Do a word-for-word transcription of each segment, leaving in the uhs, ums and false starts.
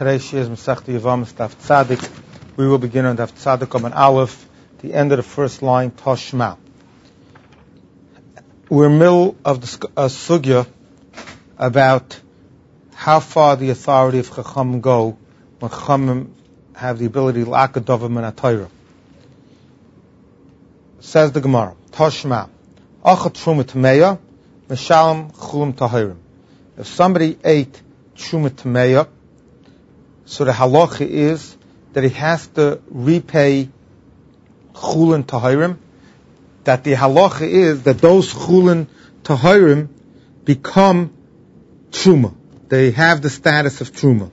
Today's shir is Masechta Yevamos Daf Tzadik. We will begin on Daf Tzadik on Aleph, the end of the first line, Toshma. We're in the middle of the uh, sugya about how far the authority of Chacham go when Chacham have the ability to akadov min atayra. Says the Gemara, Toshma, Achat Truma Tameya, Meshalem Chulim Tahirim. If somebody ate Truma Tameya, so the halacha is that he has to repay Chulin Tahirim, that the halacha is that those Chulin Tahirim become Truma. They have the status of Truma.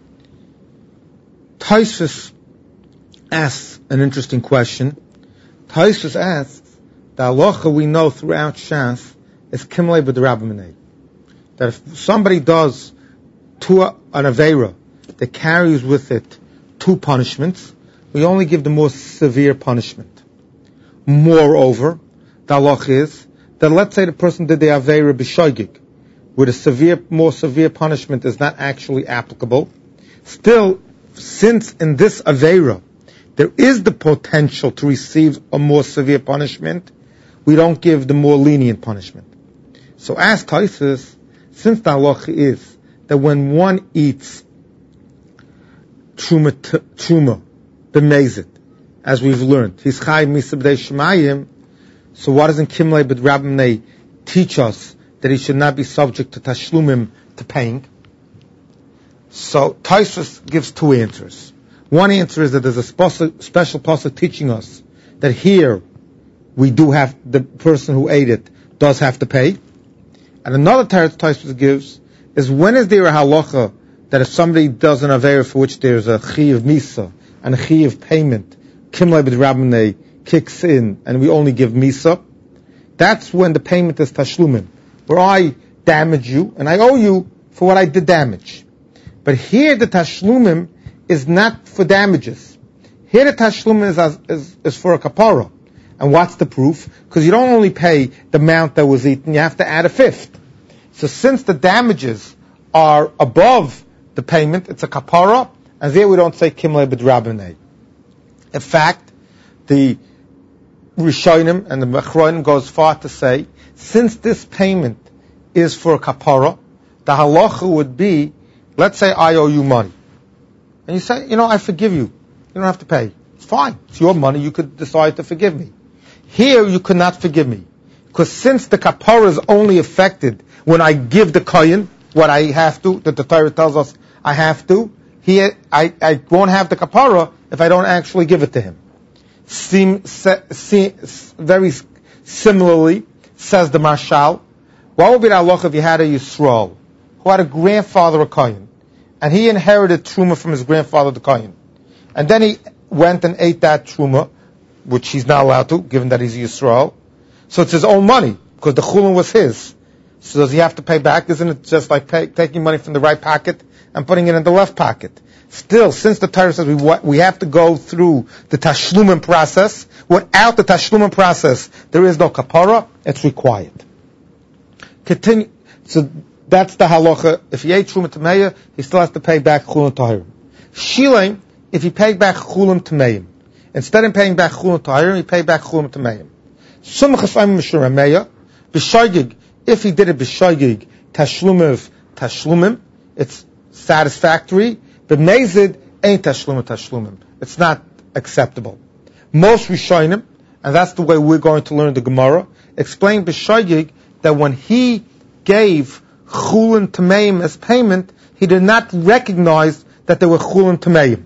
Taisvis asks an interesting question. Taisvis asks, the halacha we know throughout Shas is Kimlei b'derabbaminei. That if somebody does to an Aveira that carries with it two punishments, we only give the more severe punishment. Moreover, the halacha is that let's say the person did the Aveira b'shoigig, where the severe, more severe punishment is not actually applicable. Still, since in this Aveira there is the potential to receive a more severe punishment, we don't give the more lenient punishment. So ask Taisus, since the halacha is that when one eats truma, truma, b'mezid, as we've learned, he's chai misa b'dei shemayim, so why doesn't Kimlei b'drabbaminei teach us that he should not be subject to tashlumim, to paying? So Taisus gives two answers. One answer is that there's a special pasuk teaching us that here we do have, the person who ate it does have to pay. And another teretz Taisus gives is, when is there a halacha that if somebody does an avera for which there's a chi of misa and a chi of payment, Kimlei b'drabbaminei kicks in and we only give misa, that's when the payment is tashlumim, where I damage you and I owe you for what I did damage. But here the tashlumim is not for damages. Here the tashlumim is, as, is, is for a kapara. And what's the proof? Because you don't only pay the amount that was eaten, you have to add a fifth. So since the damages are above the payment, it's a kapara, and there we don't say Kimlei b'drabbaminei. In fact, the Rishonim and the Mechronim goes far to say, since this payment is for a kapara, the halacha would be, let's say I owe you money. And you say, you know, I forgive you. You don't have to pay. It's fine. It's your money. You could decide to forgive me. Here, you could not forgive me. Because since the kapara is only affected when I give the kohen what I have to, that the Torah tells us I have to, here, I, I won't have the kapara if I don't actually give it to him. Seem, se, se, very similarly, says the Marshal, what would be the halacha if you had a Yisrael who had a grandfather, a kohen, and he inherited truma from his grandfather, the kohen, and then he went and ate that truma, which he's not allowed to, given that he's a Yisrael. So it's his own money, because the chulin was his. So does he have to pay back? Isn't it just like pay, taking money from the right pocket and putting it in the left pocket? Still, since the Torah says we we have to go through the tashlumim process, without the tashlumim process, there is no kapara, it's required. Continue. So that's the halacha. If he ate truma tameya, he still has to pay back chulin tahirim. Shilem, if he paid back chulin tameim, instead of paying back chulin tahirim, he paid back chulin tameim. Sumachas ayim mishurameya, b'shoigig, if he did it b'shoigig, tashlumiv, tashlumim, it's satisfactory. But mezid ain't tashlumim, tashlumim. It's not acceptable. Most Rishonim, and that's the way we're going to learn the Gemara, explain b'shoigig that when he gave chulin tameim as payment, he did not recognize that there were chulin tameim.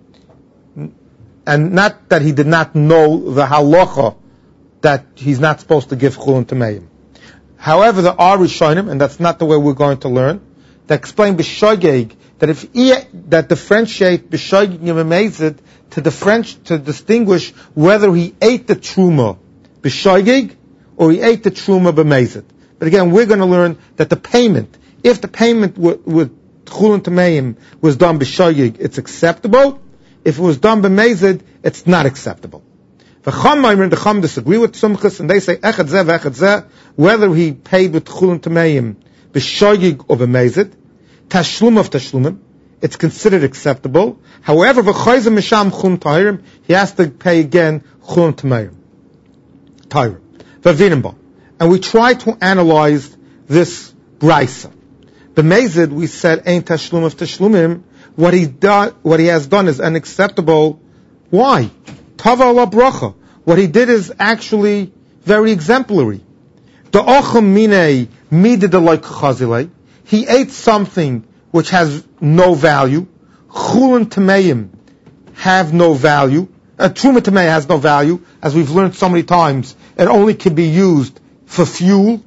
And not that he did not know the halacha that he's not supposed to give chulin tameim. However, there are Rishonim, and that's not the way we're going to learn, that explain b'shoigig that if he, that differentiate b'shoigig and b'mezid to differentiate, to distinguish whether he ate the truma b'shoigig or he ate the truma b'mezid. But again, we're going to learn that the payment, if the payment with, with chulin tameim was done b'shoigig, it's acceptable. If it was done b'mezid, it's not acceptable. The Chum, the Chum disagree with Sumchus, and they say echad zeh v'echad zeh, whether he paid with chulin tameim b'shoigig or b'mezid, tashlum of tashlumim, it's considered acceptable. However, v'chayzim misham chulun tahirim, he has to pay again chulun tahirim. Tahirim. V'vinimba. And we try to analyze this brisa. B'mezid, we said, ein tashlum of tashlumim, what he done, what he has done is unacceptable. Why? Tava ala bracha. What he did is actually very exemplary. The ocham minei midid like chazilei. He ate something which has no value. Chulun tameim have no value. Uh, Truma tamei has no value, as we've learned so many times. It only can be used for fuel.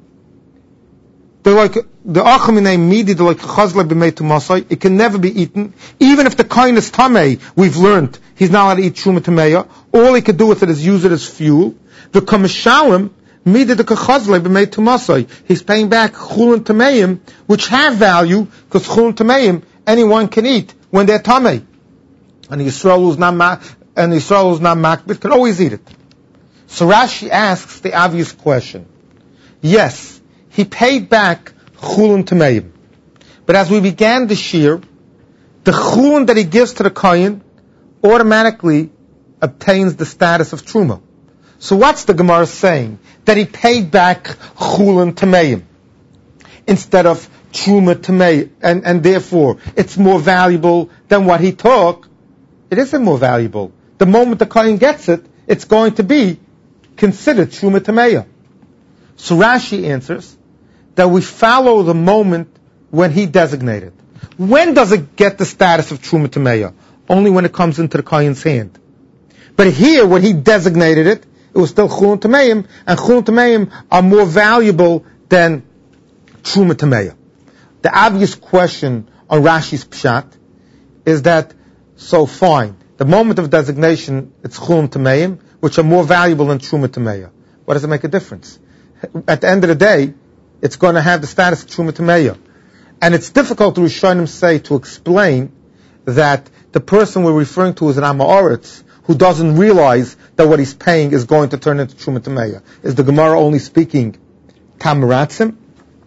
They're like the ocham minei midid like chazilei b'mei tumasai. It can never be eaten, even if the kind is tamei. We've learned he's not allowed to eat truma tameya. All he could do with it is use it as fuel. The kameshalim midid the kachazle b'mei tumasai. He's paying back chulun tameim, which have value, because chulun tameim anyone can eat when they're tamei, and the Yisrael who's not ma- and the Yisrael who's not makbid can always eat it. So Rashi asks the obvious question: yes, he paid back chulun tameim, but as we began the shir, the chulun that he gives to the kohen automatically obtains the status of truma. So what's the Gemara saying? That he paid back chulun tameim instead of truma tameim, and, and therefore it's more valuable than what he took. It isn't more valuable. The moment the kohen gets it, it's going to be considered truma tameim. So Rashi answers that we follow the moment when he designated. When does it get the status of truma tameim? Only when it comes into the kohen's hand. But here, when he designated it, it was still chulun tameim, and chulun tameim are more valuable than truma tameim. The obvious question on Rashi's pshat is that, so fine, the moment of designation, it's chulun tameim, which are more valuable than truma tameim. What does it make a difference? At the end of the day, it's going to have the status of truma tameim. And it's difficult to Rishonim say, to explain that the person we're referring to is an Amoritz, who doesn't realize that what he's paying is going to turn into Truma Tameya. Is the Gemara only speaking Tamaratzim?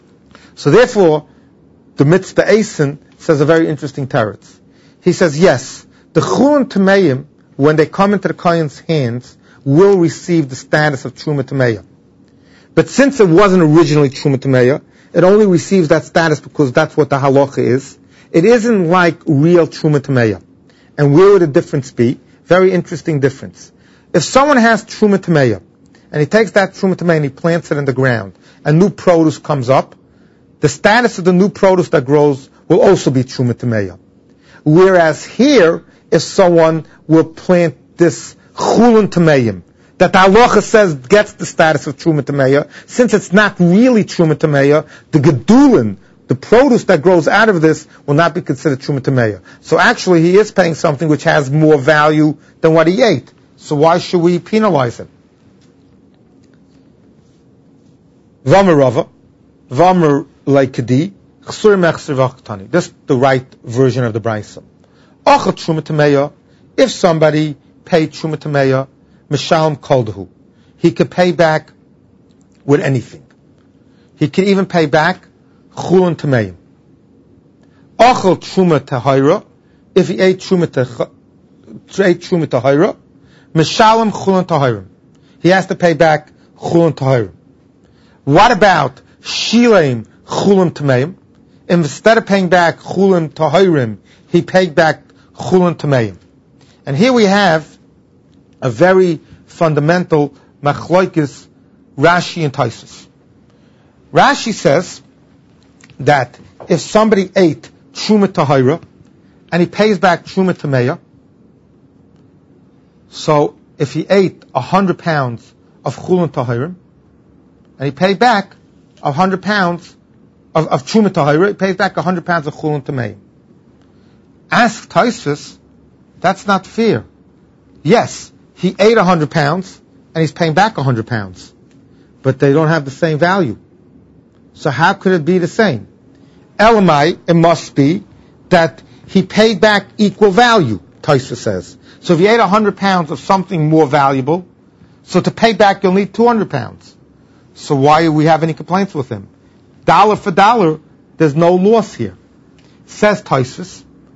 So therefore, the Mitzvah Eisen says a very interesting teretz. He says, yes, the Chulun Tameyim, when they come into the Kohen's hands, will receive the status of Truma Tameya. But since it wasn't originally Truma Tameya, it only receives that status because that's what the halacha is. It isn't like real Truma Tameya. And where would the difference be? Very interesting difference. If someone has Truma Tameya, and he takes that Truma Tameya and he plants it in the ground, and new produce comes up, the status of the new produce that grows will also be Truma Tameya. Whereas here, if someone will plant this Chulun Tameyim, that the halacha says gets the status of Truma Tameya, since it's not really Truma Tameya, the Gedulin, the produce that grows out of this, will not be considered Truma Tameya. So actually he is paying something which has more value than what he ate. So why should we penalize him? V'amar Rava, V'amar Leikadi, Chsur Mechser V'achtani. This is the right version of the Brisa. Achat Truma Tameya, if somebody paid Truma Tameya, Mishalem Koldahu, he could pay back with anything. He can even pay back Chulun Tameim. Achal Truma Tahira, if he ate Truma Tahira, Mishalem Chulun Tahirim. He has to pay back Chulun Tahirim. What about Shileim Chulun Tameim? Instead of paying back Chulun Tahirim, he paid back Chulun Tameim. And here we have a very fundamental machloikis Rashi and Taisus. Rashi says that if somebody ate Truma Tahira and he pays back Truma Tameya, so if he ate a hundred pounds of Chulun Tahirim and he paid back a hundred pounds of, of Truma Tahira, he pays back a hundred pounds of Chulun Tameya. Ask Taisus, that's not fair. Yes, he ate a hundred pounds and he's paying back a hundred pounds, but they don't have the same value. So how could it be the same? Elamai, it must be that he paid back equal value, Taisa says. So if you ate one hundred pounds of something more valuable, so to pay back you'll need two hundred pounds. So why do we have any complaints with him? Dollar for dollar, there's no loss here. Says Taisus,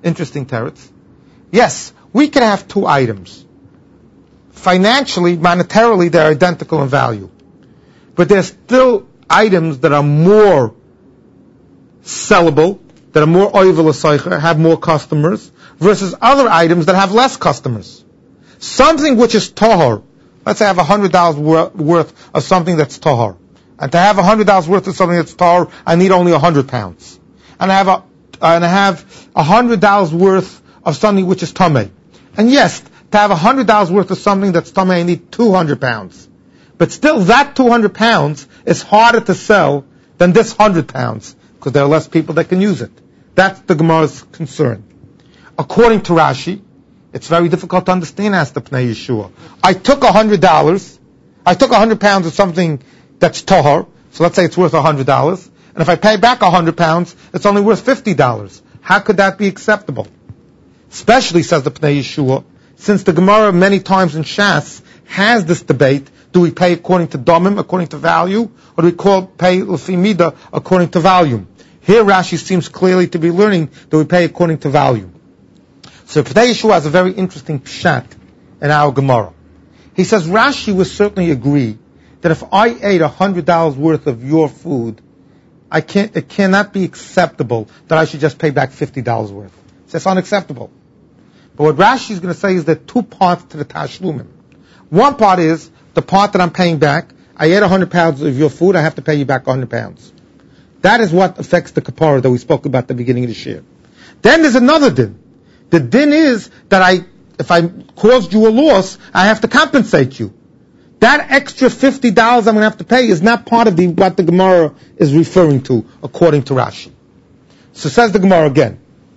Interesting teretz. Yes, we can have two items. Financially, monetarily, they're identical in value. But there's still items that are more sellable, that are more oivel l'soicher, have more customers, versus other items that have less customers. Something which is tahor, let's say I have one hundred dollars worth of something that's tahor. And to have one hundred dollars worth of something that's tahor, I need only one hundred pounds. And I have a, and I have one hundred dollars worth of something which is tameh. And yes, to have one hundred dollars worth of something that's tameh, I need two hundred pounds. But still, that two hundred pounds is harder to sell than this one hundred pounds, because there are less people that can use it. That's the Gemara's concern. According to Rashi, it's very difficult to understand as the Pnei Yeshua. I took one hundred dollars, I took one hundred pounds of something that's tahor, so let's say it's worth one hundred dollars, and if I pay back one hundred pounds, it's only worth fifty dollars. How could that be acceptable? Especially, says the Pnei Yeshua, since the Gemara many times in Shas has this debate, do we pay according to domim, according to value, or do we call pay lefi midah, according to volume? Here Rashi seems clearly to be learning that we pay according to value. So Pnei Yeshua has a very interesting pshat in our Gemara. He says Rashi would certainly agree that if I ate one hundred dollars worth of your food, I can't, it cannot be acceptable that I should just pay back fifty dollars worth. So it's unacceptable. But what Rashi is going to say is there are two parts to the tashlumim. One part is the part that I'm paying back. I ate one hundred pounds of your food, I have to pay you back one hundred pounds. That is what affects the kapara that we spoke about at the beginning of the shir. Then there's another din. The din is that I, if I caused you a loss, I have to compensate you. That extra fifty dollars I'm going to have to pay is not part of the, what the Gemara is referring to, according to Rashi. So says the Gemara again.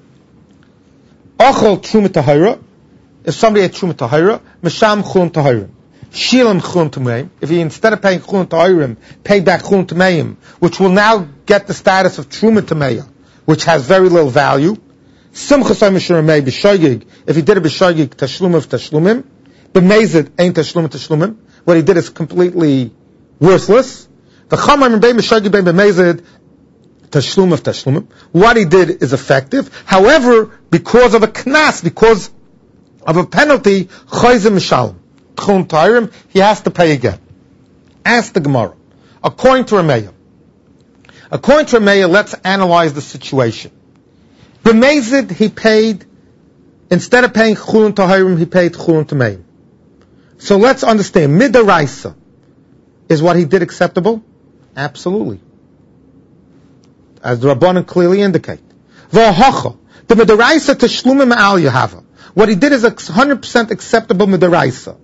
Ochel truma tahira. If somebody ate truma tahira, misham chulun tahirim. Shilam chulun tameim. If he, instead of paying chulun tahirim, pay back chulun tameim, which will now get the status of truma tameya, which has very little value. Simchasay mishuramei b'shogig. If he did it b'shogig, tashlum of tashlumim. B'mezid ain't tashlum of tashlumim. What he did is completely worthless. The chamar b'mei b'shogig b'mei b'mezid tashlum of tashlumim. What he did is effective. However, because of a knas, because of a penalty, chayzim mishalom. Chulun tahirim, he has to pay again. Ask the Gemara. According to Rameya, according to Rameya, let's analyze the situation. B'mezid, he paid, instead of paying chulun tahirim, he paid chulun tameim. So let's understand, midaraisa, is what he did acceptable? Absolutely. As the Rabbanan clearly indicate. V'ahacha, the midaraisa teshlumim al yahava. What he did is one hundred percent acceptable midaraisa.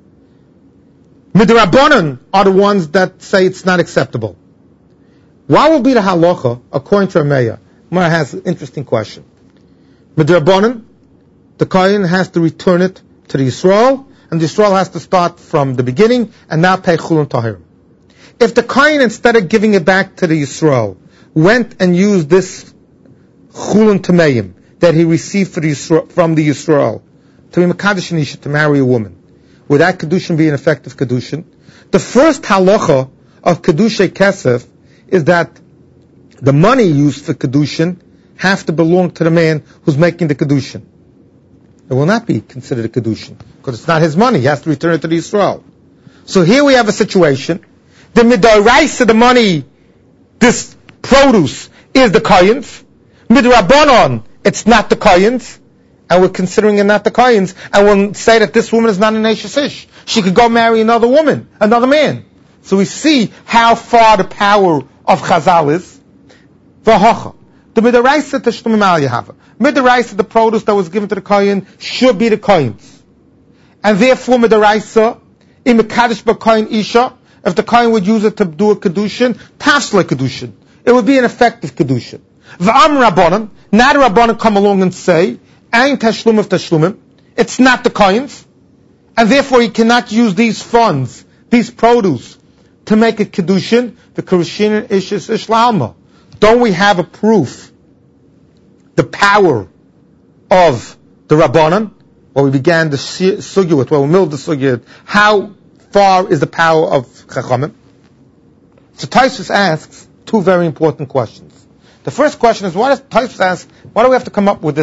Midrabanan are the ones that say it's not acceptable. What will be the halacha according to Rameya? Mara has an interesting question. Midrabanan, the Kohen has to return it to the Yisrael, and the Yisrael has to start from the beginning and now pay chulun tahirim. If the Kohen, instead of giving it back to the Yisrael, went and used this chulun tameim that he received for the Yisrael, from the Yisrael to be mekadosh nisha, to marry a woman, would that kedushin be an effective kedushin? The first halacha of kedushay kesef is that the money used for kedushin have to belong to the man who's making the kedushin. It will not be considered a kedushin because it's not his money. He has to return it to the Yisrael. So here we have a situation. The midoraisa, the money, this produce is the kohen's. Midrabanon, it's not the kohen's. And we're considering it not the kohen's, and we'll say that this woman is not an Eishes Ish. She could go marry another woman, another man. So we see how far the power of Chazal is. V'hocha. The midaraisa tashlumim al yahava. Midaraisa, the produce that was given to the kohen, should be the kohen's. And therefore midaraisa, in mekadosh b'kohen isha, if the kohen would use it to do a kedushin, tafsle kedushin. It would be an effective kedushin. V'am rabbanan, not a rabbanan come along and say, Ein tashlum of tashlumim. It's not the kohen's, and therefore he cannot use these funds, these produce, to make a kedushin. The kedushin ish is ishlalma. Don't we have a proof? The power of the rabbanan, where we began the sugya with, where we milled the sugya. How far is the power of chachamim? So Tosfos asks two very important questions. The first question is, why does Tosfos ask? Why do we have to come up with this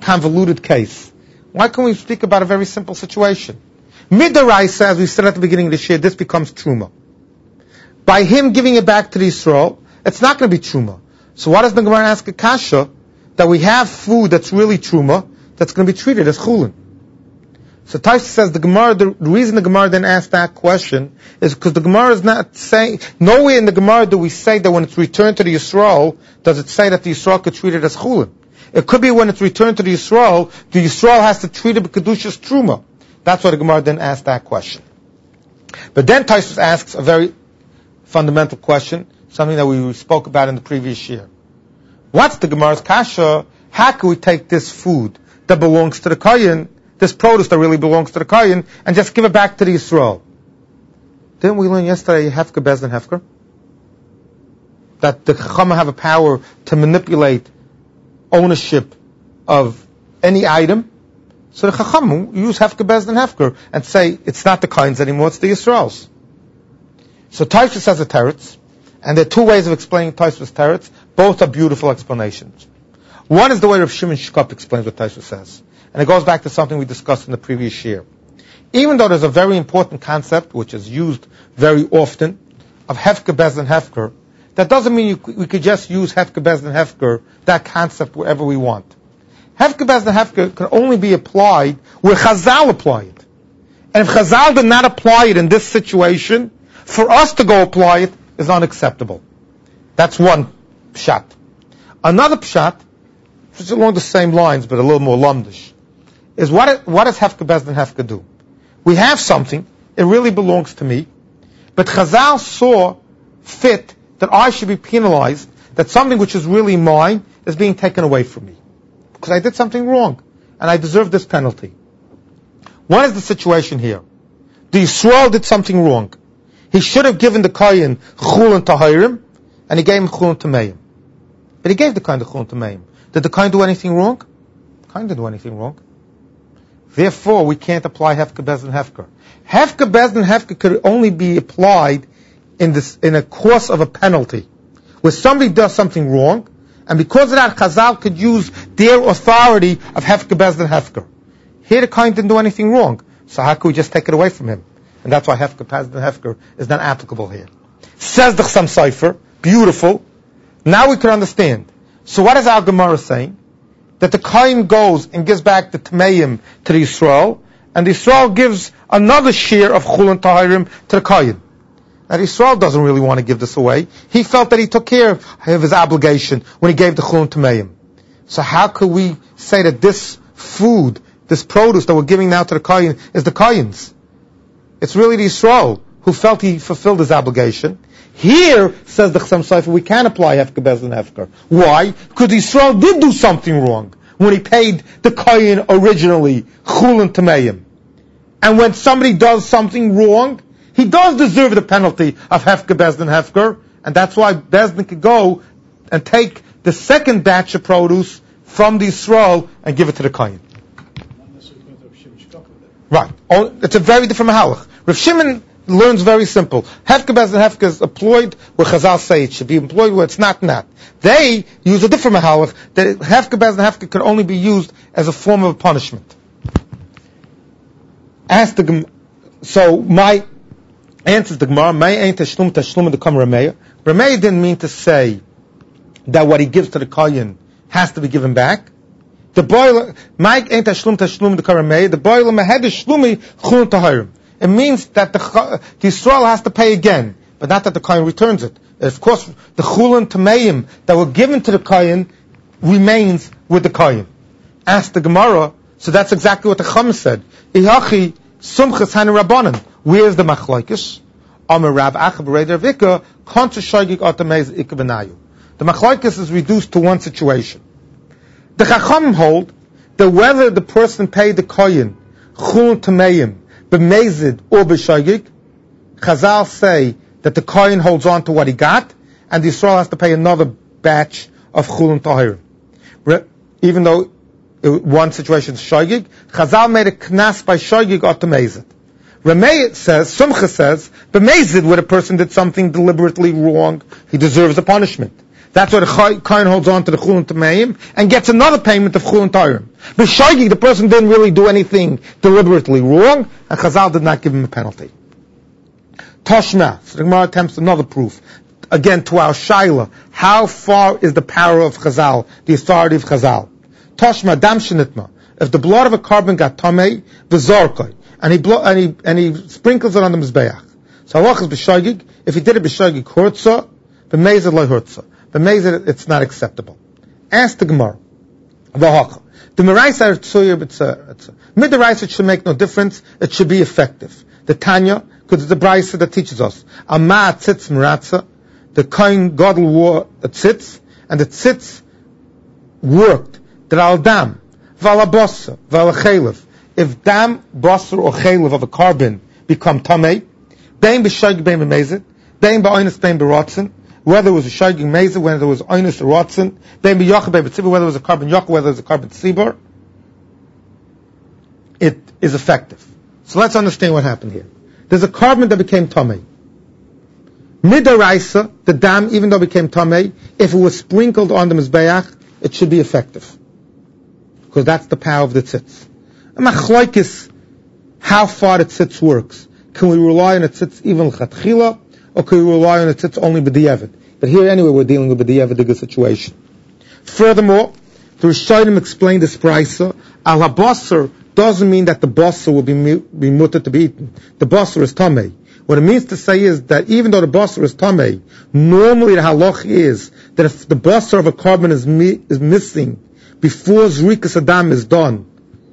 convoluted case. Why can't we speak about a very simple situation? Midaraisa, as we said at the beginning of the year, this becomes truma. By him giving it back to the Yisrael, it's not going to be truma. So why does the Gemara ask a kasha that we have food that's really truma that's going to be treated as chulin? So Taisa says the Gemara, the reason the Gemara then asked that question is because the Gemara is not saying, nowhere in the Gemara do we say that when it's returned to the Yisrael, does it say that the Yisrael could treat it as chulin. It could be when it's returned to the Yisrael, the Yisrael has to treat it with Kedushas Truma. That's why the Gemara then asked that question. But then Taisa asks a very fundamental question, something that we spoke about in the previous year. What's the Gemara's kasha? How can we take this food that belongs to the Kohen, this produce that really belongs to the Kohen, and just give it back to the Yisrael? Didn't we learn yesterday, Hefker, Bezdin, Hefker? That the Chacham have a power to manipulate ownership of any item. So the Chacham use Hefker, Bezdin, Hefker, and say, it's not the Kohen's anymore, it's the Yisrael's. So Taisvus has a teretz, and there are two ways of explaining Taisvus teretz. Both are beautiful explanations. One is the way Rav Shimon Shkop explains what Taisvus says. And it goes back to something we discussed in the previous year. Even though there's a very important concept, which is used very often, of Hefker, Bezdin, Hefker, that doesn't mean you, we could just use Hefker, Bezdin, Hefker, that concept wherever we want. Hefker, Bezdin, Hefker can only be applied where Chazal apply it. And if Chazal did not apply it in this situation, for us to go apply it is unacceptable. That's one pshat. Another pshat, which is along the same lines but a little more lumdish, is what, what does Hefker, Bezdin, Hefker do? We have something, it really belongs to me, but Chazal saw fit that I should be penalized, that something which is really mine is being taken away from me. Because I did something wrong, and I deserve this penalty. What is the situation here? The Yisrael did something wrong. He should have given the Kohen Chulin Tahirim, and he gave him Chulin Tameim. But he gave the Kohen the Chulin Tameim. Did the Kohen do anything wrong? The Kohen didn't do anything wrong. Therefore, we can't apply Hefker, Bezdin, Hefker. Hefker, Bezdin, Hefker could only be applied in this, in a course of a penalty, where somebody does something wrong, and because of that, Chazal could use their authority of Hefker, Bezdin, Hefker. Here the Kohen didn't do anything wrong, so how could we just take it away from him? And that's why Hefker, Bezdin, Hefker is not applicable here. Says the Chassam Sofer, beautiful. Now we can understand. So what is our Gemara saying? That the Kohen goes and gives back the Tameim to the Yisrael, and the Yisrael gives another share of Chulin Tahirim to the Kohen. Now the Yisrael doesn't really want to give this away. He felt that he took care of his obligation when he gave the Chulin Tameim. So how could we say that this food, this produce that we're giving now to the Kohen is the Kohen's? It's really the Yisrael who felt he fulfilled his obligation. Here, says the Chassam Sofer, we can apply Hefker, Bezdin, Hefker. Why? Because the Yisrael did do something wrong when he paid the Kohen originally, Chulin Tameim. And when somebody does something wrong, he does deserve the penalty of Hefker, Bezdin, Hefker, and that's why Bezdin could go and take the second batch of produce from the Yisrael and give it to the Kohen. Right. Oh, it's a very different mahalach. Rav Shimon learns very simple. Hefker, Bezdin, Hefker is employed where Chazal say it should be employed where it's not not. They use a different mahalach, that Hefker, Bezdin, Hefker could only be used as a form of punishment. Ask the So my answer is the Gemara, May ain't tashlum tashlum to come Rameya. Rameya didn't mean to say that what he gives to the Kohen has to be given back. The boiler, Mike ain't tashlum tashlum the karamei. The boiler mehed shlumi chulin tahirim. It means that the, the Yisrael has to pay again, but not that the Kohen returns it. Of course, the chulin tameim that were given to the Kohen remains with the Kohen. Ask the Gemara. So that's exactly what the Chum said. Ihachi sumchas hani rabbanan. Where's the machlokes? Amar Rav Acha b'Reder Vika kontra shogig otamez ikvenayu. The machlokes is reduced to one situation. The Chacham hold that whether the person paid the Kohen Chulin Tameim b'mezid or b'shogig, Chazal say that the Kohen holds on to what he got, and the Yisrael has to pay another batch of Chulin Tahirim. Even though it, one situation is shogig, Chazal made a knas by shogig or tamezid. Rameh says, Sumcha says, b'mezid where the person did something deliberately wrong, he deserves a punishment. That's why the Kohen holds on to the Chulin Tameim and gets another payment of Chulin Tahirim. B'shoigig, the person didn't really do anything deliberately wrong, and Chazal did not give him a penalty. Toshma, so the Gemara attempts another proof. Again, to our shaila, how far is the power of Chazal, the authority of Chazal? Toshma, dam shenitma. If the blood of a carbon got tamei, v'zorkoi, and he blo- and he and he sprinkles it on the mizbeach. So halach is b'shoigig. If he did it b'shoigig hurtza, b'mezid lo hurtza. B'mezid, it's not acceptable. Ask the Gemara. V'hacha. The meraisa tzuyah b'tzah. Mid the raisa, it should make no difference. It should be effective. The Tanya, because it's the brisa that teaches us. Amma tzitz meratza. The kohen gadol wore a tzitz, and the tzitz worked. The al dam, v'al bossa, v'al chaylev. If dam, bossa, or chaylev of a carbon become tamei, bein b'shayg, bein b'mezid, bein b'oinus, bein b'rotzen, whether it was a shayging mezid, whether it was oinus or rotzen, bein b'yochah, bein b'tzibur, whether it was a carbon yochah, whether it was a carbon tzibur, it is effective. So let's understand what happened here. There's a carbon that became tamei. Midaraisa, the dam, even though it became tamei, if it was sprinkled on the mizbeach, it should be effective. Because that's the power of the tzitz. A machlokes, how far the tzitz works. Can we rely on the tzitz even l'chatchila, or can we rely on the tzitz only b'diavad? But here anyway we're dealing with b'diavad situation. Furthermore, the Rishonim explained this brisa, al habasar doesn't mean that the basar will be, be mutter to be eaten. The basar is tamei. What it means to say is that even though the basar is tamei, normally the halach is that if the basar of a carbon is mi- is missing before zrikas adam is done,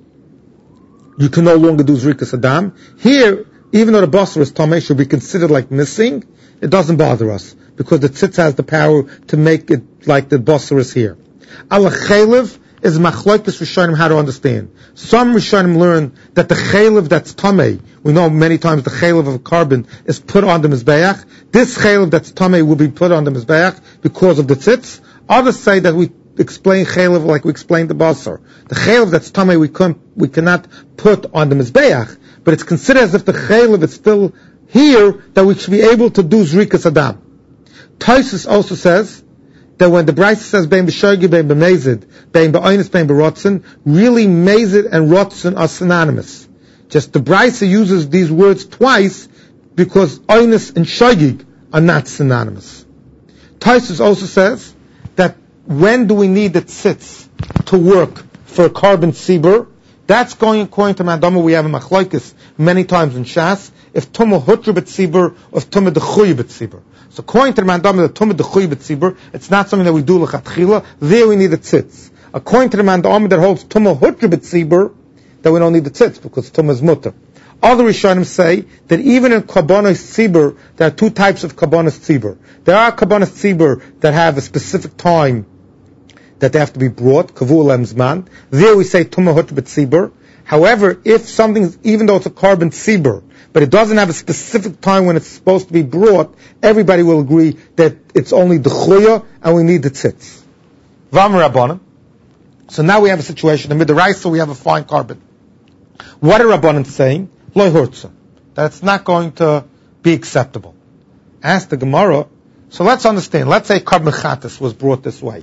you can no longer do zrikas adam. Here, even though the basar is tamei, should be considered like missing. It doesn't bother us because the tzitz has the power to make it like the basar is here. Al chaylev is machlokes Rishonim how to understand. Some Rishonim learn that the chaylev that's tamei, we know many times the chaylev of a carbon is put on the mizbeach. This chaylev that's tamei will be put on the mizbeach because of the tzitz. Others say that we explain chaylev like we explained the basar. The chaylev that's tamei we can we cannot put on the mizbeach, but it's considered as if the chaylev is still here that we should be able to do zrikas adam. Taisus also says that when the Brisa says bein b'shoigi, bein b'mezid, bein b'oinus, bein b'rotzen, really mezid and rotzen are synonymous. Just the Brisa uses these words twice because oinus and shoigig are not synonymous. Taisus also says that when do we need the tzitz to work for a carbon tzibur? That's going according to Mandama. We have a machlokes many times in Shas. If tumah hutru b'tzibur, or if tumah dechuy b'tzibur. So according to the Mandama, the tumah dechuy b'tzibur, it's not something that we do l'chatchila. There we need the tzitz. According to the Mandama that holds tumah hutru b'tzibur, that we don't need the tzitz because tumah is mutter. Other Rishonim say that even in karbonos tzibur, there are two types of karbonos tzibur. There are karbonos tzibur that have a specific time that they have to be brought, kavul lemzman. There we say tumah hutru b'tzibur. However, if something, even though it's a carbon tzibur, but it doesn't have a specific time when it's supposed to be brought, everybody will agree that it's only the chuya and we need the tzitz. Vam Rabbanan. So now we have a situation, in the Midaraisa we have a fine carbon. What are Rabbanan saying? Lo hurtza. That it's not going to be acceptable. Ask the Gemara. So let's understand. Let's say carbon chatas was brought this way.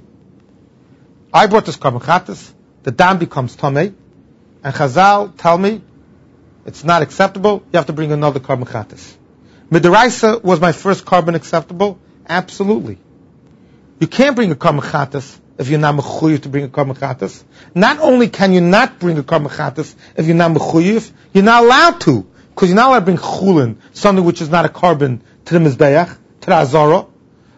I brought this carbon chatas. The dam becomes tamei. And Chazal tell me it's not acceptable, you have to bring another carbon chatas. Midaraisa, was my first carbon acceptable? Absolutely. You can't bring a carbon chatas if you're not mechuyev to bring a carbon chatas. Not only can you not bring a carbon chatas if you're not mechuyev, you're not allowed to, because you're not allowed to bring chulin, something which is not a carbon, to the mizbeach, to the azara.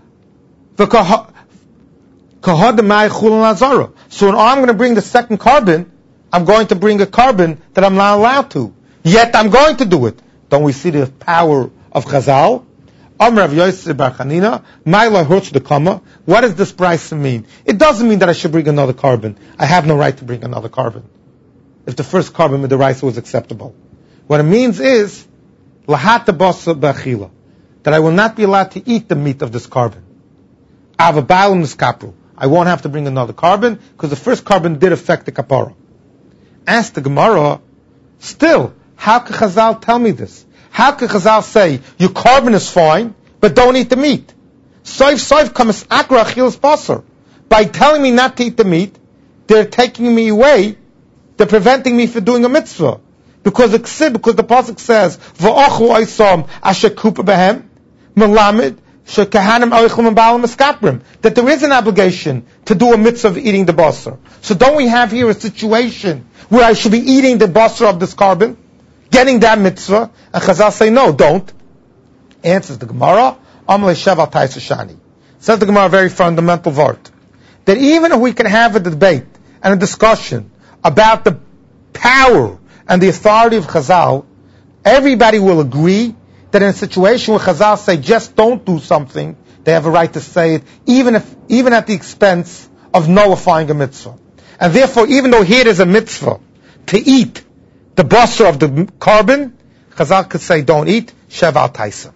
So when I'm going to bring the second carbon, I'm going to bring a carbon that I'm not allowed to. Yet I'm going to do it. Don't we see the power of Chazal? Amar Rav Yosef bar Chanina, Ma'ila hurts the kama. What does this price mean? It doesn't mean that I should bring another carbon. I have no right to bring another carbon. If the first carbon with the rice was acceptable. What it means is, lahat basa b'achila, that I will not be allowed to eat the meat of this carbon. Avabalim niskapru. I won't have to bring another carbon, because the first carbon did affect the kapara. Ask the Gemara, still, how can Chazal tell me this? How can Chazal say, your carbon is fine, but don't eat the meat? Soif soif kamas akra achilas basar. By telling me not to eat the meat, they're taking me away they're preventing me from doing a mitzvah. Because the, because the pasuk says, V'ochu oisom asher kupa behem, melamed, shekahanim oichlim ba'alim eskaprim, that there is an obligation to do a mitzvah of eating the basar. So don't we have here a situation where I should be eating the basar of this carbon, getting that mitzvah? And Chazal say, no, don't. Answers the Gemara, Amalei Sheval Taisa Shani. Says the Gemara a very fundamental word. That even if we can have a debate and a discussion about the power and the authority of Chazal, everybody will agree that in a situation where Chazal say just don't do something, they have a right to say it, even if, even at the expense of nullifying a mitzvah. And therefore, even though here is a mitzvah to eat the basar of the carbon, Chazal could say don't eat, Sheval Taisa.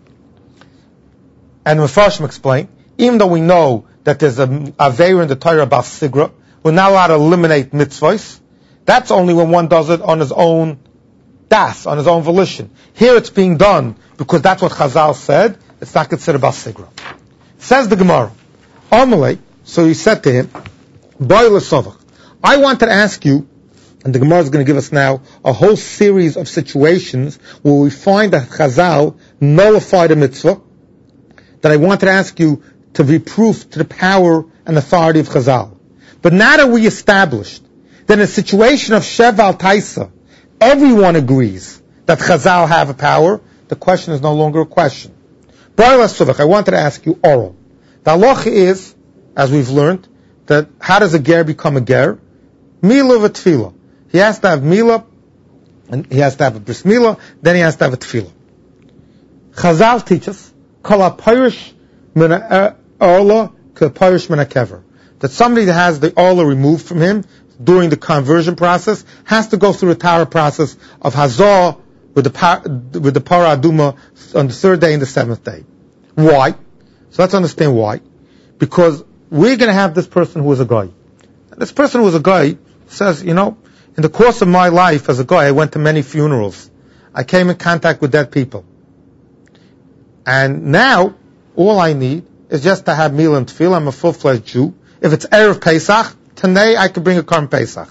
And the Mefarshim explain, even though we know that there's a Aveira in the Torah about Sigra, we're not allowed to eliminate mitzvahs. That's only when one does it on his own das, on his own volition. Here it's being done because that's what Chazal said. It's not considered about Sigra. Says the Gemara, Amalei, so he said to him, Boy l'sovach, I wanted to ask you, and the Gemara is going to give us now a whole series of situations where we find that Chazal nullified a mitzvah, that I wanted to ask you to be proof to the power and authority of Chazal. But now that we established that in a situation of Sheval Taisa, everyone agrees that Chazal have a power, the question is no longer a question. I wanted to ask you oral. The halacha is, as we've learned, that how does a ger become a ger? Mila v'tfila. He has to have mila, and he has to have a bris mila, then he has to have a tefillah. Chazal teaches Kol ha'pirish min ha'orla k'pirish min ha'kever. That somebody that has the orla removed from him during the conversion process has to go through the Tara process of Hazor with the par, with the Para Aduma on the third day and the seventh day. Why? So let's understand why. Because we're going to have this person who is a guy. And this person who is a guy says, you know, in the course of my life as a guy, I went to many funerals. I came in contact with dead people. And now, all I need is just to have meal and tefillah. I'm a full-fledged Jew. If it's Erev Pesach, today I could bring a Karm Pesach.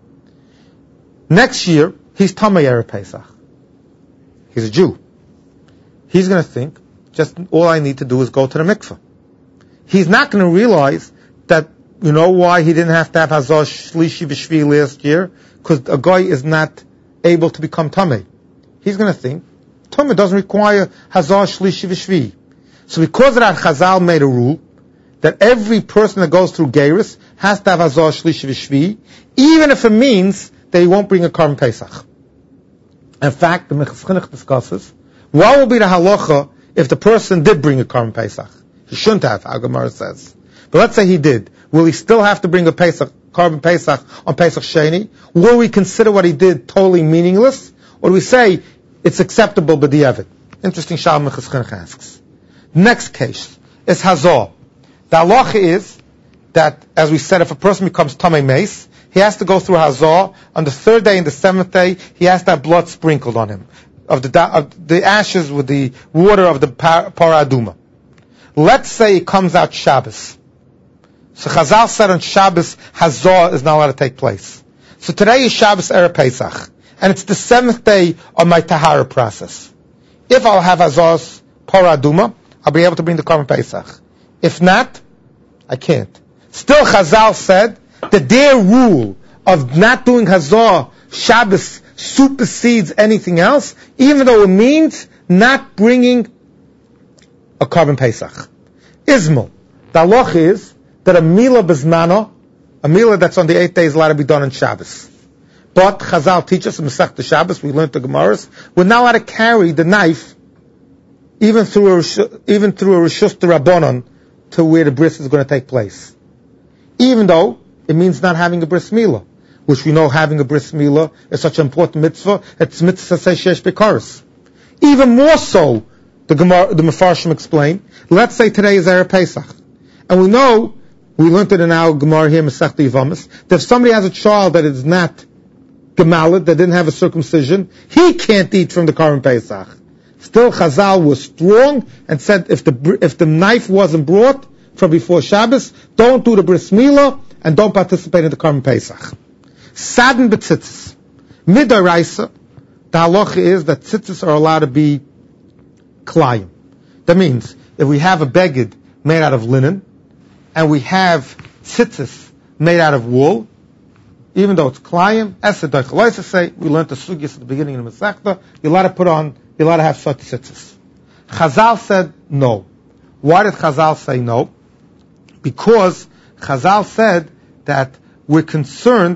Next year, he's Tamei Erev Pesach. He's a Jew. He's going to think, just all I need to do is go to the mikveh. He's not going to realize that, you know why he didn't have to have Hazar Shlishi V'Shvi last year? Because a guy is not able to become Tamei. He's going to think, Tamei doesn't require Hazar Shlishi V'Shvi. So because of that, Chazal made a rule that every person that goes through Geiris has to have Hazar Shlishi V'Shvi, even if it means that he won't bring a Karm Pesach. In fact, the Minchas Chinuch discusses, what will be the halacha if the person did bring a Karm Pesach? He shouldn't have, our Gemara says. But let's say he did. Will he still have to bring a Pesach, Karm Pesach on Pesach Sheni? Will we consider what he did totally meaningless? Or do we say it's acceptable b'diavad? Interesting shal Minchas Chinuch asks. Next case is Hazor. The halacha is that, as we said, if a person becomes Tamei Meis, he has to go through Hazor. On the third day and the seventh day, he has to have blood sprinkled on him, of the of the ashes with the water of the Para Aduma. Let's say it comes out Shabbos. So Chazal said on Shabbos, Hazor is not allowed to take place. So today is Shabbos Erev Pesach, and it's the seventh day of my Tahara process. If I'll have Hazor's Para Aduma, I'll be able to bring the Karm Pesach. If not, I can't. Still, Chazal said that their rule of not doing Hazor Shabbos supersedes anything else, even though it means not bringing a Karban Pesach. Ismul. The halach is that a Mila Bezmano, a Mila that's on the eighth day, is allowed to be done on Shabbos. But Chazal teaches in Masechta Shabbos, we learned the Gemaras, we're not allowed to carry the knife even through a, even through a Rishus D'Rabbanan to where the bris is going to take place. Even though it means not having a bris milah, which we know having a bris milah is such an important mitzvah. It's mitzvah say shesh bekaris. Even more so, the Gemara, the Mefarshim explain. Let's say today is Erev Pesach, and we know we learned it in our Gemara here, Masechta Yevamos, that if somebody has a child that is not gemaled, that didn't have a circumcision, he can't eat from the Karm Pesach. Still, Chazal was strong and said if the if the knife wasn't brought from before Shabbos, don't do the bris milah and don't participate in the Karm Pesach. Sadin b'tzitzis. Midoraisa, the halacha is that tzitzis are allowed to be klayim. That means, if we have a beged made out of linen, and we have tzitzis made out of wool, even though it's klayim, as the Doichalaisa say, we learned the sugis at the beginning of the Masechta, you're allowed to put on, you're allowed to have such tzitzis. Chazal said no. Why did Chazal say no? Because Chazal said that we're concerned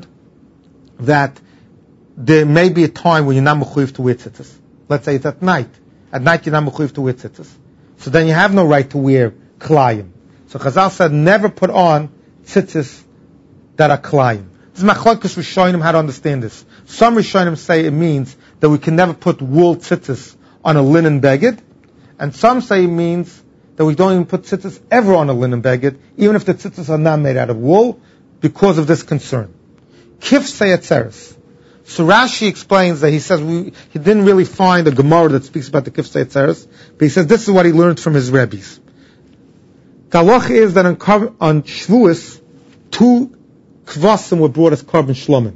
that there may be a time when you're not mechuyev to wear tzitzis. Let's say it's at night. At night you're not mechuyev to wear tzitzis. So then you have no right to wear klayim. So Chazal said never put on tzitzis that are klayim. This is machlokes Rishonim how to understand this. Some Rishonim say it means that we can never put wool tzitzis on a linen beged, and some say it means that we don't even put tzitzis ever on a linen beged, even if the tzitzis are not made out of wool, because of this concern. Kif Seyatzeres. So Rashi explains that he says we, he didn't really find a Gemara that speaks about the Kif Seyatzeres, but he says this is what he learned from his rabbis. The halacha is that on, on Shavuos, two kvasim were brought as korban shlomim.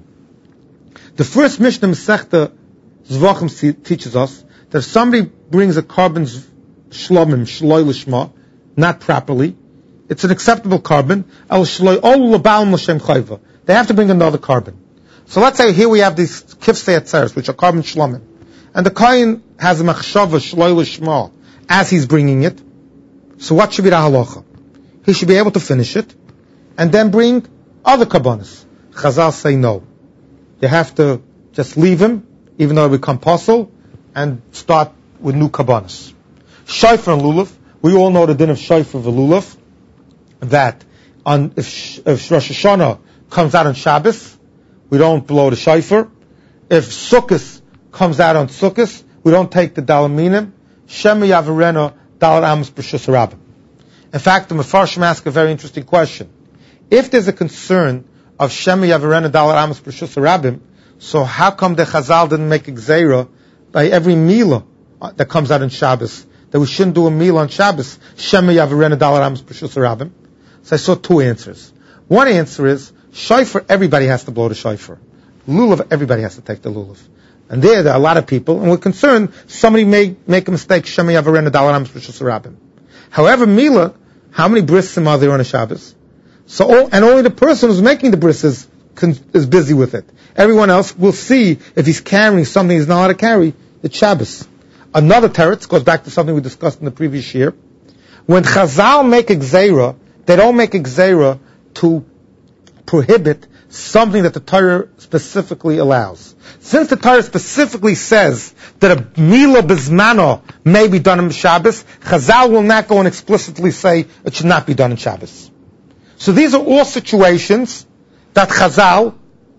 The first Mishnah Masechta Zvachim teaches us that if somebody brings a korban shlomim shloi lishma, not properly, it's an acceptable korban. El shloi ol lebalim l'shem chayva. They have to bring another korban. So let's say here we have these kifsei atzeres, which are korban shlomim, and the kohen has a machshava shloi lishma as he's bringing it. So what should be the halacha? He should be able to finish it and then bring other karbanos. Chazal say no. You have to just leave him, even though it become possible, and start with new karbanos. Shofar and lulav. We all know the din of shofar and lulav. That on if, if Rosh Hashanah comes out on Shabbos, we don't blow the shofar. If Sukkot comes out on Sukkot, we don't take the dalaminim. Shema Yavarena Dalar Amos B'Shus Rabbim. In fact, the Mefarshim ask a very interesting question. If there's a concern of Shema Yavarena Dalar Amos B'Shus Rabbim, so how come the Chazal didn't make a gzeira by every milah that comes out on Shabbos, that we shouldn't do a meal on Shabbos, Shema Yavarena Dalar Amos B'Shus Rabbim? So I saw two answers. One answer is, shofar, everybody has to blow the shofar. Lulav, everybody has to take the lulav. And there, there are a lot of people, and we're concerned somebody may make a mistake, Shema Yavarena Dalar Amos B'Shus Rabbim. However, Mila, how many brisim are there on a Shabbos? So, all, and only the person who's making the bris is, is busy with it. Everyone else will see if he's carrying something he's not allowed to carry, it's Shabbos. Another teretz goes back to something we discussed in the previous year. When Chazal make a gzeira, they don't make a gzeira to prohibit something that the Torah specifically allows. Since the Torah specifically says that a Mila Bizmano may be done on Shabbos, Chazal will not go and explicitly say it should not be done on Shabbos. So these are all situations that Chazal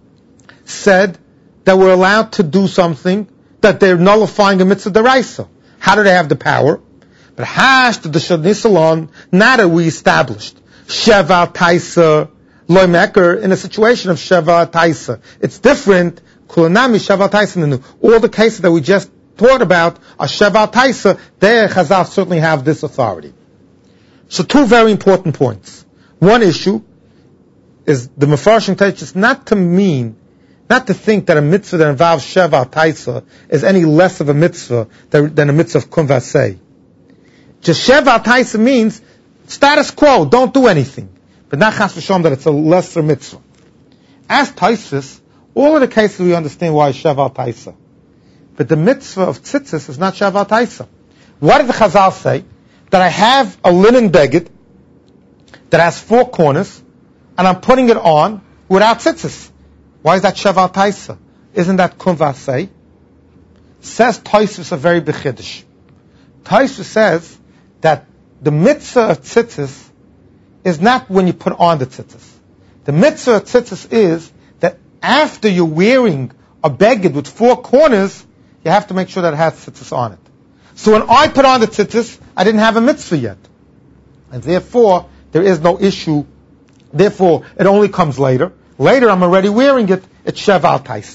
said that we're allowed to do something that they're nullifying a mitzvah deraisa. How do they have the power? But hash to the shadnisalon, not that we established. Sheva Taisa Loy Meker in a situation of Sheva Taisa. It's different. Kulanami Sheva Taisa. All the cases that we just taught about are Sheva Taisa. There Chazal certainly have this authority. So two very important points. One issue is the Mefarshim teaches not to mean, not to think that a mitzvah that involves Sheva Taisa is any less of a mitzvah than a mitzvah of Kum Vasei. Just Sheva Taisa means status quo, don't do anything. But not chas v'shom that it's a lesser mitzvah. As Taisus, all of the cases we understand why Sheva Taisa. But the mitzvah of tzitzis is not Sheva Taisa. What did the Chazal say? That I have a linen beged that has four corners, and I'm putting it on without tzitzis. Why is that Sheva Taisa? Isn't that Kum Vasei? Says Taisus a very bechiddush. Taisus says that the mitzvah of tzitzis is not when you put on the tzitzis. The mitzvah of tzitzis is that after you're wearing a beged with four corners, you have to make sure that it has tzitzis on it. So when I put on the tzitzis, I didn't have a mitzvah yet. And therefore, there is no issue. Therefore, it only comes later. Later, I'm already wearing it. It's Sheva Taisa.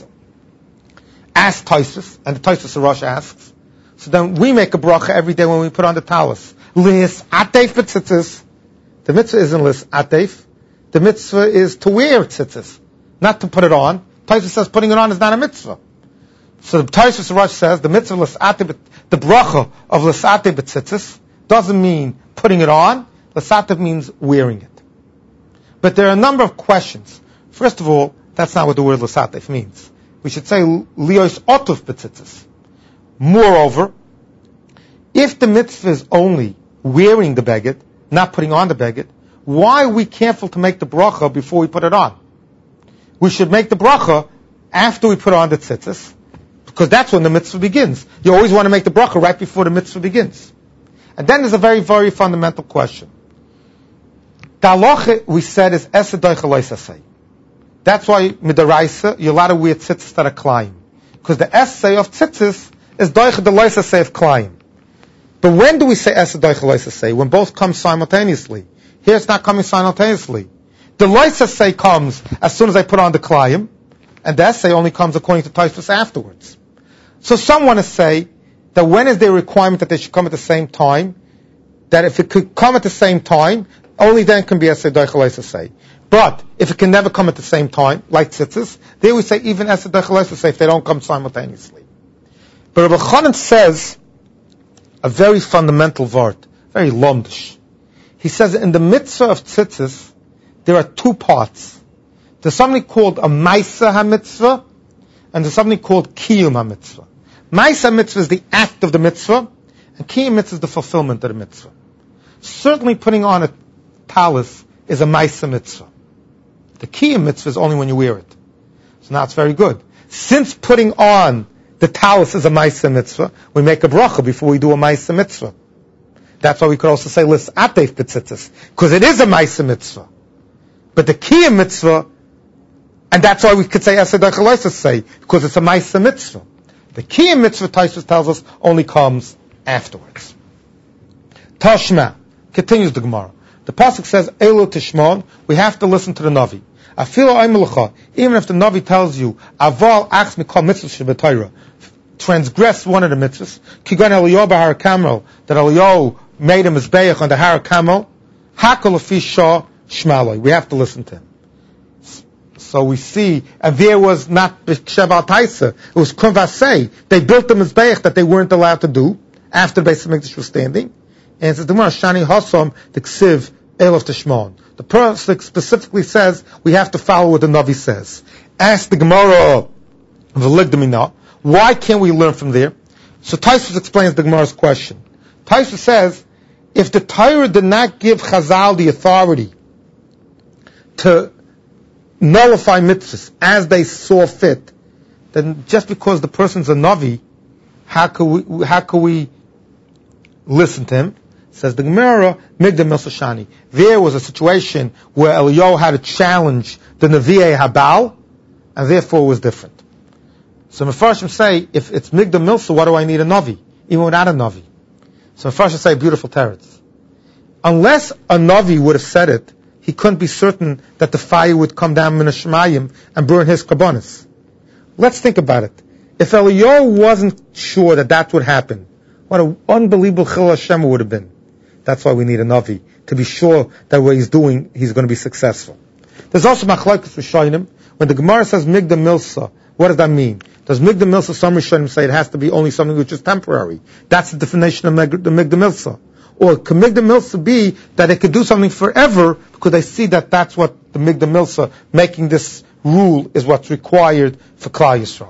Ask Taisus, and the Taisus Rosh asks. So then we make a bracha every day when we put on the talis. Lis atef tzitzis. The mitzvah isn't lis atef. The mitzvah is to wear tzitzis, not to put it on. Tosfos says putting it on is not a mitzvah. So the Tosfos Rosh says the mitzvah l'sate, the bracha of l'sate b'tzitzis doesn't mean putting it on. L'sate means wearing it. But there are a number of questions. First of all, that's not what the word l'sate means. We should say lios otuf b'tzitzis. Moreover, if the mitzvah is only wearing the beged, not putting on the beged, why are we careful to make the bracha before we put it on? We should make the bracha after we put on the tzitzis, because that's when the mitzvah begins. You always want to make the bracha right before the mitzvah begins. And then there's a very, very fundamental question. The halacha, we said, is esed doicha loisasei. That's why midaraisa, you're allowed to wear tzitzis that are klayim. Because the essay of tzitzis is doicha the loisasei of klayim. But when do we say esed doicha loisasei? When both come simultaneously. Here it's not coming simultaneously. The loisasei comes as soon as I put on the klayim, and the essay only comes according to Tosfos afterwards. So some want to say that when is there a requirement that they should come at the same time? That if it could come at the same time, only then can be esed doicha loisasei. But if it can never come at the same time, like tzitzis, there we say even esed doicha loisasei if they don't come simultaneously. But Rabbi Chanan says a very fundamental word, very lomdish. He says in the mitzvah of tzitzis, there are two parts. There's something called a Maisa HaMitzvah, and there's something called Kiyum HaMitzvah. Maisa HaMitzvah is the act of the mitzvah, and Kiyum HaMitzvah is the fulfillment of the mitzvah. Certainly putting on a talis is a Maisa Mitzvah. The Kiyum Mitzvah is only when you wear it. So now it's very good. Since putting on the talis is a Maisa Mitzvah, we make a bracha before we do a Maisa Mitzvah. That's why we could also say lis atef b'tzitzis, because it is a Maisa Mitzvah. But the Kiyum Mitzvah, and that's why we could say esed doicha loisasei, because it's a Maisa Mitzvah. The Kiyum Mitzvah, Tosfos tells us, only comes afterwards. Tashma, continues the Gemara. The pasuk says, Elo tishmon, we have to listen to the Navi. Afilo aymelcha, even if the Navi tells you, aval achs mikol mitzvah shebetayra, transgress one of the mitzvahs, kigan Eliyahu b'har kamel, that Eliyahu made him as beich on the har kamel, hakol afi shah shmaloi. We have to listen to him. So we see, and there was not Sheval Taisa, it was Kunvasei. They built the Mizbeach that they weren't allowed to do after the Beis HaMikdash was standing. And it says, the Gemara, Shani Hasom, the Ksiv, Elof Tishmon. The Pasuk specifically says, we have to follow what the Navi says. Ask the Gemara, V'ligdamina, why can't we learn from there? So Tosfos explains the Gemara's question. Tosfos says, if the Torah did not give Chazal the authority to nullify mitzvahs as they saw fit, then just because the person's a Navi, how could we, how could we listen to him? Says the Gemara, Migdal Milsa Shani. There was a situation where Eliyahu had to challenge the Nevi'ei Habal, and therefore it was different. So Mefarshim say, if it's Migdal Milsa, what do I need a Navi? Even without a Navi. So Mefarshim say, beautiful teretz. Unless a Navi would have said it, he couldn't be certain that the fire would come down min Shemayim and burn his karbonis. Let's think about it. If Eliyahu wasn't sure that that would happen, what an unbelievable Chil Hashem would have been. That's why we need a Navi, to be sure that what he's doing, he's going to be successful. There's also Machlokes Rishonim. When the Gemara says Migdal Milsa, what does that mean? Does Migdal Milsa, some Rishonim say it has to be only something which is temporary? That's the definition of the Migdal Milsa. Or can Migdal Milsa be that they could do something forever because they see that that's what the Migdal Milsa, making this rule, is what's required for Klal Yisrael.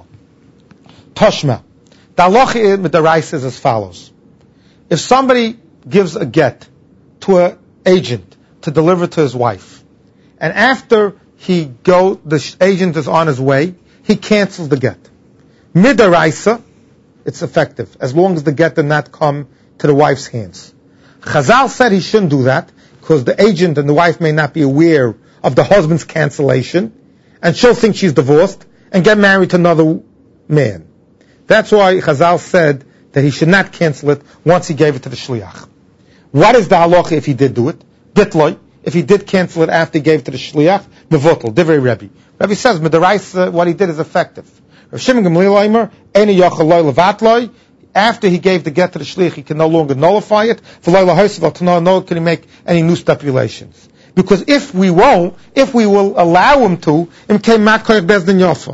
Toshma. The halacha with the rice is as follows. If somebody gives a get to an agent to deliver to his wife, and after he go, the agent is on his way, he cancels the get. Midaraisa, it's effective, as long as the get did not come to the wife's hands. Chazal said he shouldn't do that, because the agent and the wife may not be aware of the husband's cancellation, and she'll think she's divorced, and get married to another man. That's why Chazal said that he should not cancel it once he gave it to the shliach. What is the halacha if he did do it? Bitloi. If he did cancel it after he gave it to the shliach, mevotel, divrei Rebbe. Rebbe says, midaraisa, what he did is effective. Rav Shimon Gamliel Omer, eni yachal loy levatloi. After he gave the get to the shliach, he can no longer nullify it. V'loy lahosav al no can he make any new stipulations. Because if we won't, if we will allow him to, im came mat koyach bezdin yafa.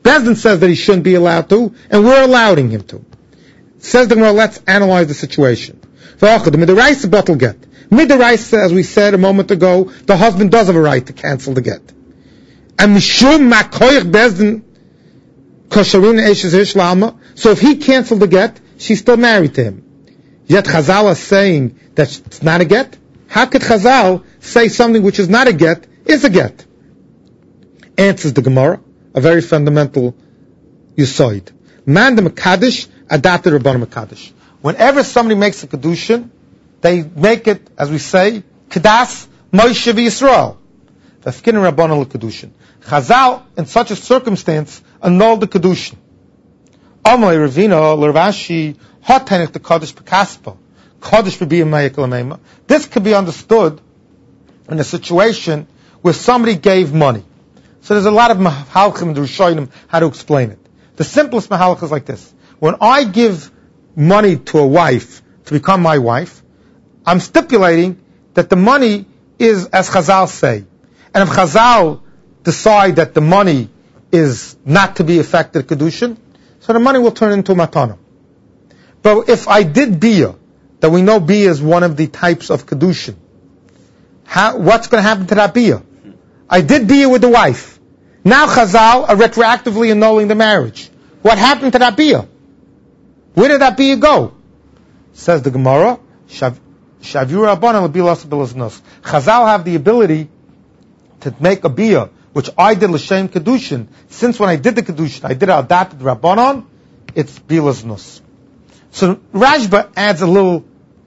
Bezdin says that he shouldn't be allowed to, and we're allowing him to. Says the Gemara, let's analyze the situation. The midaraisa bottle get. Midaraisa, as we said a moment ago, the husband does have a right to cancel the get. And mishum makoyach Bezdin kosharin eshes hishlama. So if he canceled the get, she's still married to him. Yet Chazal is saying that it's not a get. How could Chazal say something which is not a get is a get? Answers the Gemara, a very fundamental yisoid. Man the Mekadosh adapted Rabbanim Mekadosh. Whenever somebody makes a kedushin, they make it, as we say, kedas Moshe v'Yisrael. V'afkin Rabbanim l'kedushin. Chazal, in such a circumstance, annulled the kedushin. Amalei Ravina l'Ravashi hatenich the Kadosh b'Kaspa. Kadosh b'Biyam Ma'ikal. This could be understood in a situation where somebody gave money. So there's a lot of mahalchim to Rishonim how to explain it. The simplest mahalch is like this. When I give money to a wife to become my wife, I'm stipulating that the money is as Chazal say. And if Chazal decide that the money is not to be affected Kedushin, so the money will turn into matana. But if I did biyah, that we know biyah is one of the types of Kedushin, how, what's going to happen to that biyah? I did biyah with the wife. Now Chazal are retroactively annulling the marriage. What happened to that biyah? Where did that biyah go? Says the Gemara, Shavura Abanan l'bilas b'laznos. Chazal have the ability to make a biyah, which I did l'shem kedushin. Since when I did the kedushin, I did it adapted Rabbanon, it's bilaznos. So Rashba adds a little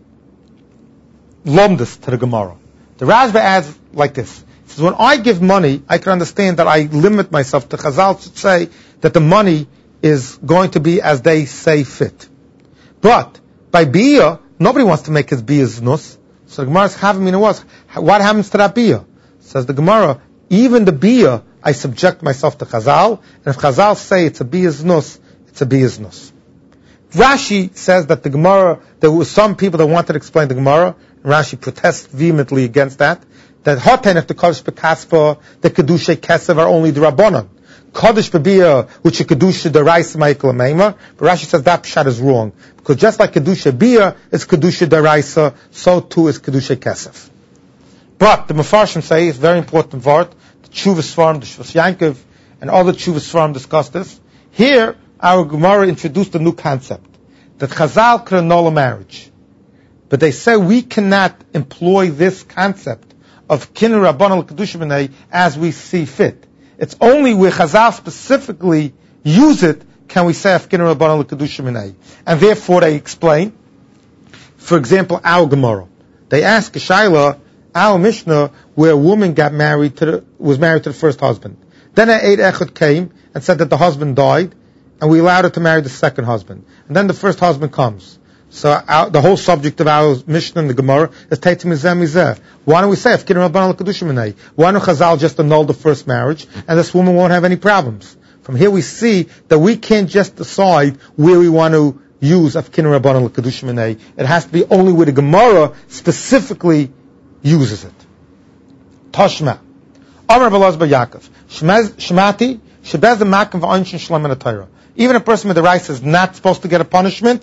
lomdus to the Gemara. The Rashba adds like this. He says, when I give money, I can understand that I limit myself to Chazal should say that the money is going to be as they say fit. But by biyah, nobody wants to make his biyah znus. So the Gemara is having me was. What happens to that biyah? Says the Gemara, even the biyah, I subject myself to Chazal, and if Chazal say it's a biyah znus, it's a biyah znus. Rashi says that the Gemara, there were some people that wanted to explain the Gemara, and Rashi protests vehemently against that, that hoten if the Kodesh B'Kaspa, the Kedusha Kesev are only the Rabbanon. Kodesh B'Biyah, which is Kedusha D'Raisa Ma'ikal Meima, but Rashi says that pshat is wrong. Because just like Kedusha Biyah is Kedusha D'Raisa, so too is Kedusha Kesef. But the Mefarshim say, it's very important word, the Tshuvas Svarim, the Shvus Yankov, and all the Tshuvas Svarim discuss this. Here, our Gemara introduced a new concept, that Chazal could annul a marriage. But they say we cannot employ this concept of Kinu Rabban al-Kedusha B'nai as we see fit. It's only where Chazal specifically use it can we say Kinu Rabban al-Kedusha B'nai. And therefore they explain, for example, our Gemara. They ask a Shaila, our Mishnah, where a woman got married to the, was married to the first husband. Then an Eid Echad came and said that the husband died, and we allowed her to marry the second husband. And then the first husband comes. So our, the whole subject of our Mishnah in the Gemara is Teitzim Mizeh Mizeh. Why don't we say Afkin Rabban al-Kedusha B'nai? Why don't Chazal just annul the first marriage and this woman won't have any problems? From here we see that we can't just decide where we want to use Afkin Rabban al-Kedusha B'nai. It has to be only where the Gemara specifically uses it. Tashma. Amar Balaz Bar Yaakov. Shmati shebez the makom v'onshin shlem in the Torah. Even a person with the rice is not supposed to get a punishment.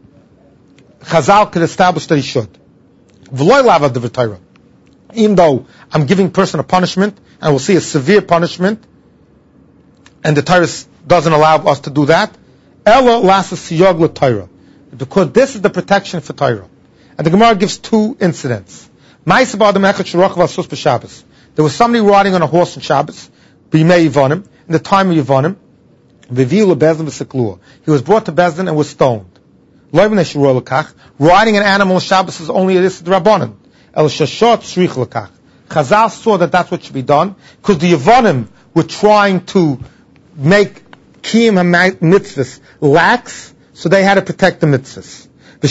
Chazal could establish that he should. V'loy lavad the Torah. Even though I'm giving a person a punishment, and we'll see a severe punishment, and the Torah doesn't allow us to do that, elo lasa siyog l'Torah. Because this is the protection for Torah. And the Gemara gives two incidents. There was somebody riding on a horse on Shabbos, b'yimei Yivanim, in the time of Yivanim, he was brought to Bezdin and was stoned. Riding an animal on Shabbos is only a Rabbanan. Chazal saw that that's what should be done, because the Yivanim were trying to make Kiyum HaMitzvahs lax, so they had to protect the mitzvahs.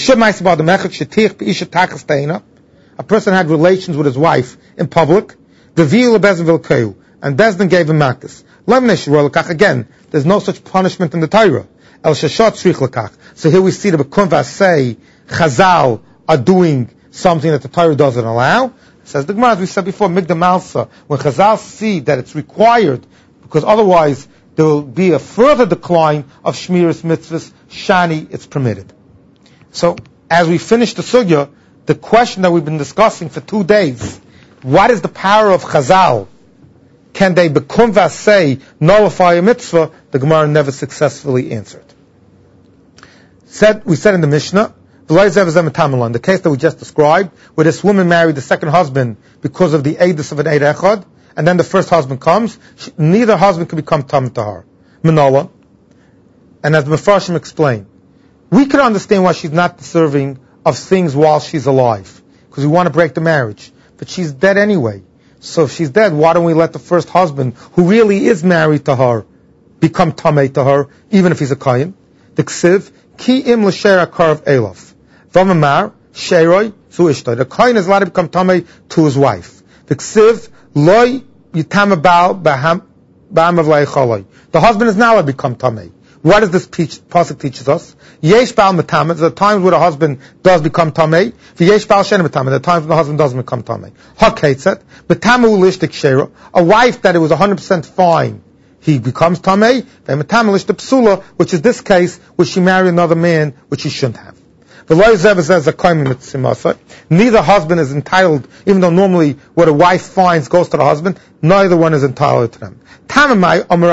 A person had relations with his wife in public, and Bezdin gave him makas. Again, there's no such punishment in the Torah. So here we see the Bekunva say Chazal are doing something that the Torah doesn't allow. It says the Gemara, as we said before, Migdal Malsa, when Chazal see that it's required, because otherwise there will be a further decline of Shmiras mitzvahs. Shani, it's permitted. So, as we finish the sugya, the question that we've been discussing for two days, what is the power of Chazal? Can they become say nullify a mitzvah? The Gemara never successfully answered. Said, we said in the Mishnah, the case that we just described, where this woman married the second husband because of the edus of an Eid Echad, and then the first husband comes, she, neither husband can become tam to her. Manola. And as the Mefarshim explained, we can understand why she's not deserving of things while she's alive, because we want to break the marriage. But she's dead anyway. So if she's dead, why don't we let the first husband, who really is married to her, become tamei to her, even if he's a kayin? The ksiv, ki im l'sher akarv elaf. V'amamar, sheroi, zu ishtoi. The kayin is allowed to become tamei to his wife. The ksiv, loy yitama ba'al ba'am of la'ichaloi. The husband is not allowed to become tamei. What does this pasuk teaches us? Yesh ba'al metamet. There are times where the husband does become tamei. V'yesh ba'al shen metamet. There are times when the husband doesn't become tamei. Hakeitzet. Metamu lishtik shera. A wife that it was one hundred percent fine, he becomes tamei. And metamu lishtik psula, which is this case, where she married another man, which she shouldn't have. The Lord Zev says a neither husband is entitled, even though normally what a wife finds goes to the husband, neither one is entitled to them. Why did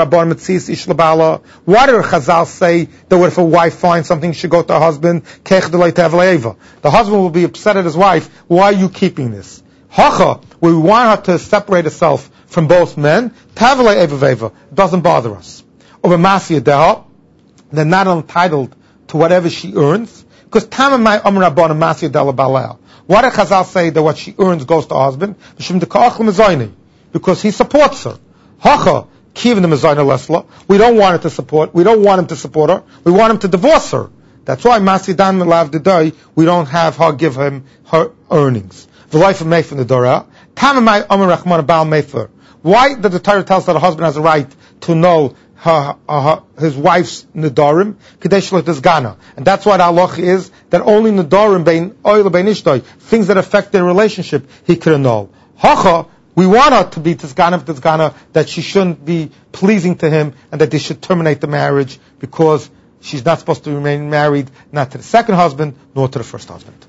Chazal say that if a wife finds something, she should go to her husband? The husband will be upset at his wife. Why are you keeping this? Hacha, we want her to separate herself from both men. Doesn't bother us. They're not entitled to whatever she earns. Because Tamamai Amr Rabban Masya Dela Balel. Why did Chazal say that what she earns goes to her husband? Because he supports her. Hacha, Kivin the Mezayna Lesla. We don't want her to support, we don't want him to support her, we want him to divorce her. That's why Masya Dan Melav Dedai, we don't have her give him her earnings. The life of Mefer in the Torah. Tamamai Amr Rachman Baal Mefer. Why did the Torah tell us that a husband has a right to know Her, her, his wife's nedarim, kadesh gana, and that's why the halach is that only nedarim bein oil bein ishtoi, things that affect their relationship, he could annul. Hacha, we want her to be tizgana tizgana, that she shouldn't be pleasing to him, and that they should terminate the marriage because she's not supposed to remain married, not to the second husband nor to the first husband.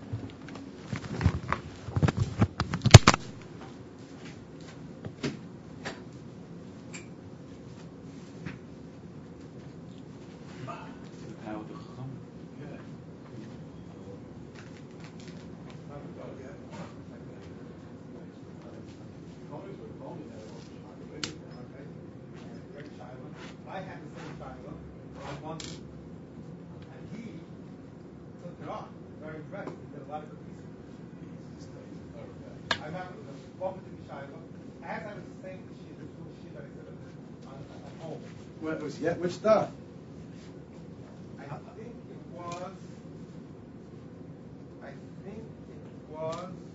Yeah, which stuff? I think it was. I think it was.